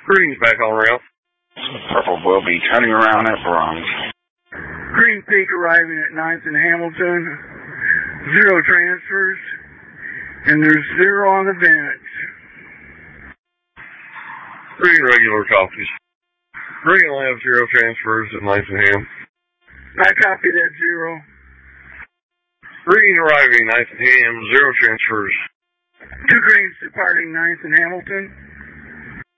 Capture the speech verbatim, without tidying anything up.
Green's back on rail. Purple will be turning around at Bronx. Green Peak arriving at ninth and Hamilton. Zero transfers. And there's zero on the bench. Green regular copies. Green will have zero transfers at ninth and Ham. I copy that zero. Green arriving ninth and Ham, zero transfers. Two Greens departing ninth and Hamilton.